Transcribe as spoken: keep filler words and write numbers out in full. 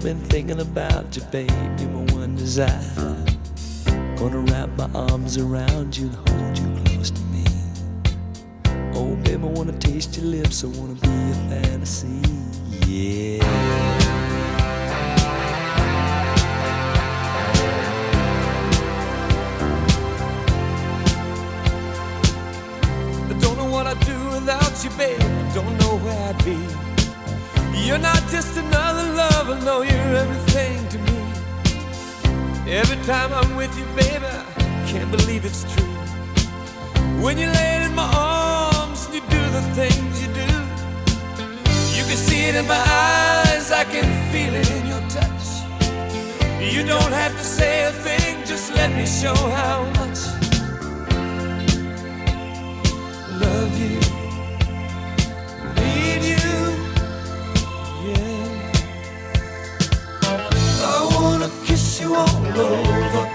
been thinking about you, babe. You're my one desire. Gonna wrap my arms around you and hold you close to me. Oh, babe, I wanna taste your lips. I wanna be a fantasy. Yeah. I'd do without you, babe. I don't know where I'd be. You're not just another lover, no, you're everything to me. Every time I'm with you, baby, I can't believe it's true. When you lay in my arms and you do the things you do, you can see it in my eyes, I can feel it in your touch. You don't have to say a thing, just let me show how much love you, need you, yeah. I wanna kiss you all over.